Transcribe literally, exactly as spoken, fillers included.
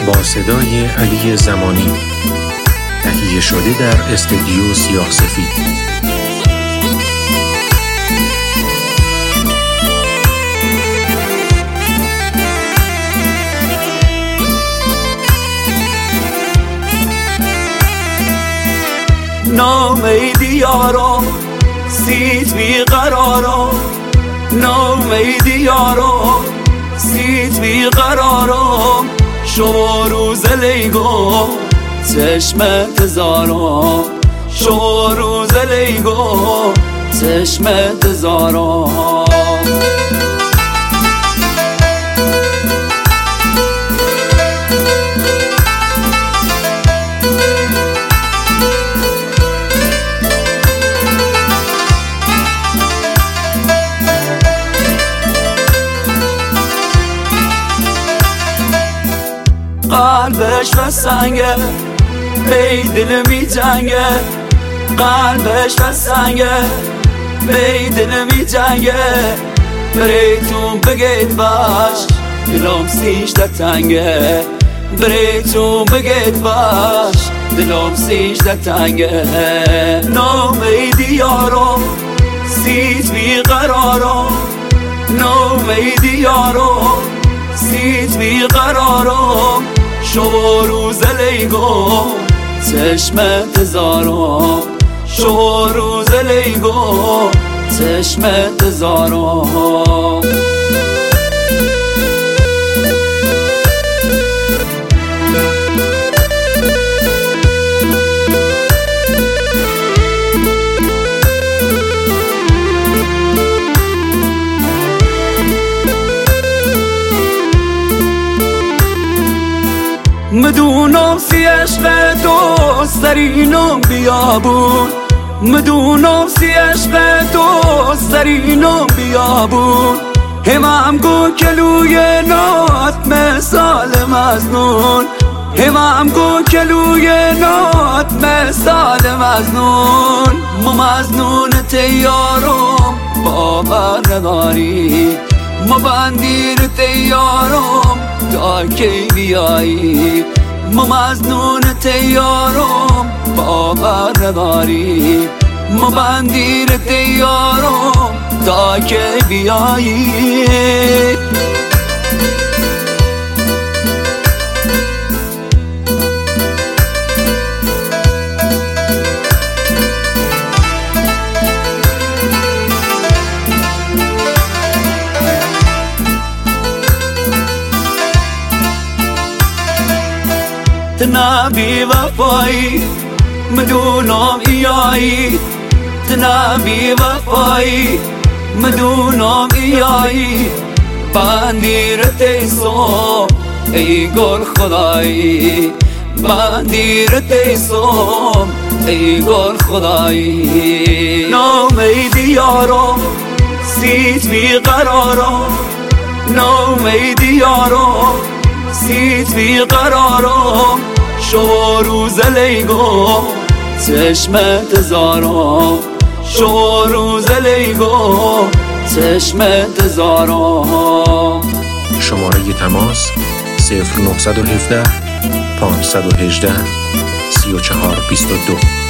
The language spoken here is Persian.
با صدای علی زمانی، تهیه شده در استودیو سیاه سفید. نامیدی یارا سیت بی قرارا، نامیدی یارا سیت بی قرارا، شما روز لیگو چشمت زارا، شما روز لیگو چشمت زارا. قلبش و سنگه بی دل می جنگه، قلبش و سنگه بی دل می جنگه، بریتون بگید باش دلم سیش در تنگه، بریتون بگید باش دلم سیش در تنگه. نامیدی یارو سیت بی قرارو، نامیدی یارو سیت بی قرارو، شما روز لیگو چشمت زارو، شما روز لیگو چشمت زارو. مدونم سی عشق تو سرینم بیابون، مدونم سی عشق تو سرینم بیابون، همم گو کلوی نات مثال مزنون، همم گو کلوی نات مثال مزنون. ما مزنون تیارم باور نداری، ما بندیر تیارم تا کی بیایی، ما مزنون تیارم باور نداری، ما بندیر تیارم تا کی بیایی. تنا بی وفایی مدونم ایایی، تنا بی وفایی مدونم ایایی، بندیر تیسو ای گل خدایی، بندیر تیسو ای گل خدایی. نامیدی یارو سیت بی قرارو، نامیدی یارو سیت بی قرارو، شما روز لیگو چشمت زارو، شما روز لیگو چشمت زارو. شماره تماس صفر نه یک هفت پانصد و هجده سی و چهار بیست و دو.